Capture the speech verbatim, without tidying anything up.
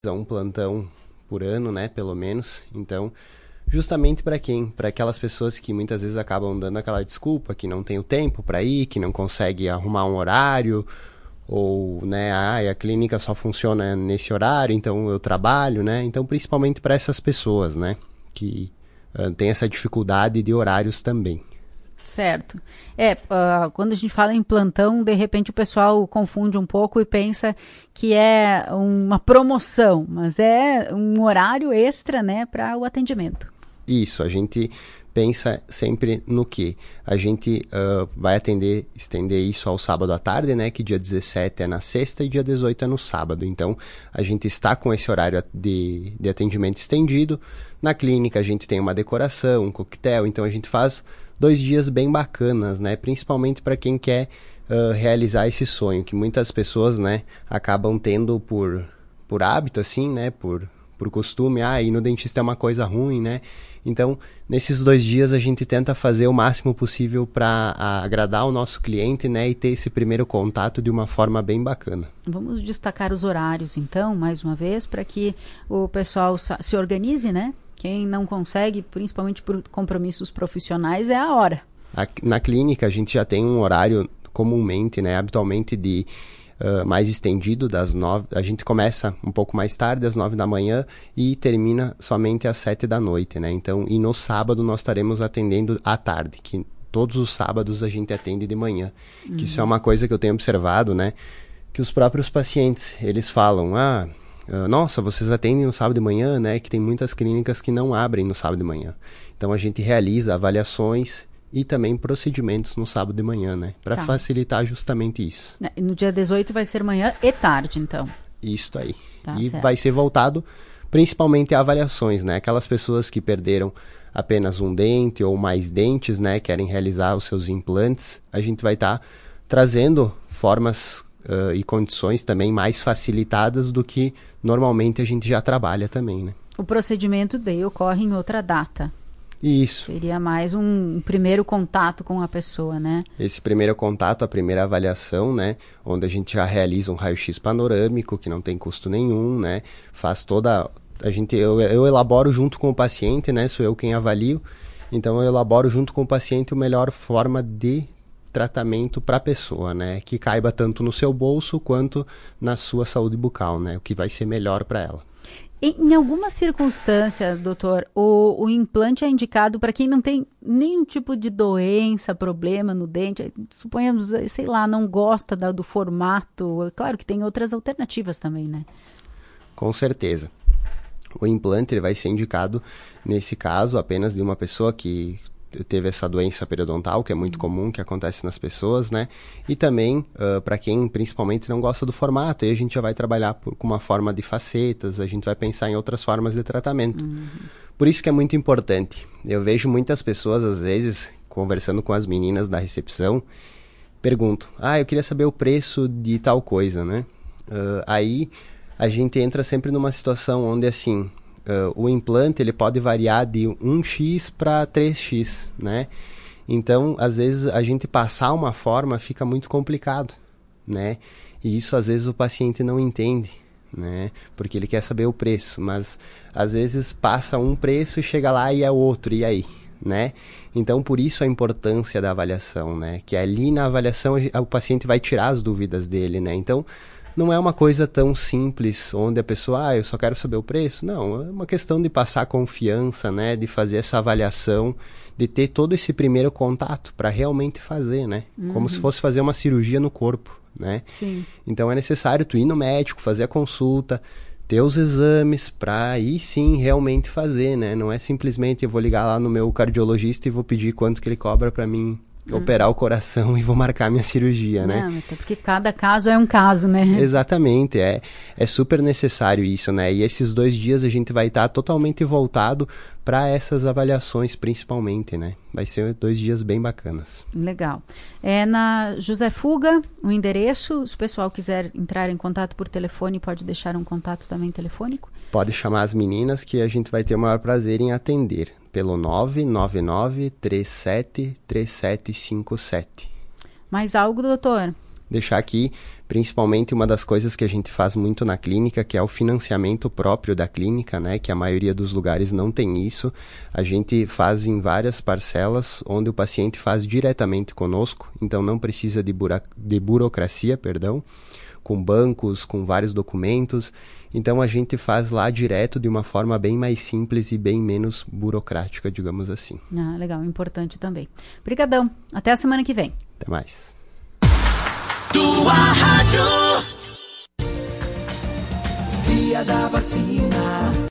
um plantão por ano, né, pelo menos. Então, justamente para quem? Para aquelas pessoas que muitas vezes acabam dando aquela desculpa, que não tem o tempo para ir, que não consegue arrumar um horário, ou, né, ah, a clínica só funciona nesse horário, então eu trabalho, né? Então, principalmente para essas pessoas, né, que uh, tem essa dificuldade de horários também. Certo. É, uh, quando a gente fala em plantão, de repente o pessoal confunde um pouco e pensa que é uma promoção, mas é um horário extra, né, para o atendimento. Isso, a gente pensa sempre no que? A gente uh, vai atender, estender isso ao sábado à tarde, né, que dia dezessete é na sexta e dia dezoito é no sábado. Então, a gente está com esse horário de, de atendimento estendido. Na clínica a gente tem uma decoração, um coquetel, então a gente faz dois dias bem bacanas, né? Principalmente para quem quer uh, realizar esse sonho, que muitas pessoas, né, acabam tendo por, por hábito, assim, né? Por, por costume, ah, ir no dentista é uma coisa ruim, né? Então, nesses dois dias a gente tenta fazer o máximo possível para agradar o nosso cliente, né? E ter esse primeiro contato de uma forma bem bacana. Vamos destacar os horários, então, mais uma vez, para que o pessoal se organize, né? Quem não consegue, principalmente por compromissos profissionais, é a hora. Na clínica, a gente já tem um horário comumente, né, habitualmente de uh, mais estendido, das nove. A gente começa um pouco mais tarde, às nove da manhã, e termina somente às sete da noite, né? Então, e no sábado nós estaremos atendendo à tarde, que todos os sábados a gente atende de manhã. Uhum. Que isso é uma coisa que eu tenho observado, né? Que os próprios pacientes, eles falam, ah... Uh, nossa, vocês atendem no sábado de manhã, né? Que tem muitas clínicas que não abrem no sábado de manhã. Então a gente realiza avaliações e também procedimentos no sábado de manhã, né? Para tá. facilitar justamente isso. No dia dezoito vai ser manhã e tarde, então. Isso aí. Tá, e certo. vai ser voltado principalmente a avaliações, né? Aquelas pessoas que perderam apenas um dente ou mais dentes, né? Querem realizar os seus implantes. A gente vai estar tá trazendo formas Uh, e condições também mais facilitadas do que normalmente a gente já trabalha também, né? O procedimento daí ocorre em outra data. Isso. Seria mais um, um primeiro contato com a pessoa, né? Esse primeiro contato, a primeira avaliação, né? Onde a gente já realiza um raio-x panorâmico, que não tem custo nenhum, né? Faz toda... A gente, eu, eu elaboro junto com o paciente, né? Sou eu quem avalio. Então, eu elaboro junto com o paciente a melhor forma de tratamento para a pessoa, né? Que caiba tanto no seu bolso quanto na sua saúde bucal, né? O que vai ser melhor para ela. Em, em alguma circunstância, doutor, o, o implante é indicado para quem não tem nenhum tipo de doença, problema no dente, suponhamos, sei lá, não gosta da, do formato. Claro que tem outras alternativas também, né? Com certeza. O implante ele vai ser indicado, nesse caso, apenas de uma pessoa que teve essa doença periodontal, que é muito comum, que acontece nas pessoas, né? E também uh, para quem principalmente não gosta do formato, aí a gente já vai trabalhar por, com uma forma de facetas, a gente vai pensar em outras formas de tratamento. Uhum. Por isso que é muito importante. Eu vejo muitas pessoas, às vezes, conversando com as meninas da recepção, perguntam, ah, eu queria saber o preço de tal coisa, né? Uh, aí a gente entra sempre numa situação onde, assim... Uh, o implante ele pode variar de um x para três x, né? Então, às vezes, a gente passar uma forma fica muito complicado, né? E isso, às vezes, o paciente não entende, né? Porque ele quer saber o preço, mas, às vezes, passa um preço e chega lá e é outro, e aí? Né? Então, por isso a importância da avaliação, né? Que ali na avaliação o paciente vai tirar as dúvidas dele, né? Então, não é uma coisa tão simples, onde a pessoa, ah, eu só quero saber o preço. Não, é uma questão de passar confiança, né? De fazer essa avaliação, de ter todo esse primeiro contato para realmente fazer, né? Uhum. Como se fosse fazer uma cirurgia no corpo, né? Sim. Então é necessário tu ir no médico, fazer a consulta, ter os exames para aí sim realmente fazer, né? Não é simplesmente eu vou ligar lá no meu cardiologista e vou pedir quanto que ele cobra para mim Hum. operar o coração e vou marcar minha cirurgia, né? Não, até porque cada caso é um caso, né? Exatamente, é, é super necessário isso, né? E esses dois dias a gente vai estar totalmente voltado para essas avaliações, principalmente, né? Vai ser dois dias bem bacanas. Legal. É na José Fuga, o endereço, se o pessoal quiser entrar em contato por telefone, pode deixar um contato também telefônico? Pode chamar as meninas que a gente vai ter o maior prazer em atender. Pelo nove nove nove, três sete, três sete cinco sete. Mais algo, doutor? deixar aqui, principalmente uma das coisas que a gente faz muito na clínica, que é o financiamento próprio da clínica, né? Que a maioria dos lugares não tem isso. A gente faz em várias parcelas, onde o paciente faz diretamente conosco, então não precisa de, bura- de burocracia, perdão, com bancos, com vários documentos. Então a gente faz lá direto de uma forma bem mais simples e bem menos burocrática, digamos assim. Ah, legal, importante também. Obrigadão. Até a semana que vem. Até mais. Tua rádio. Via da vacina.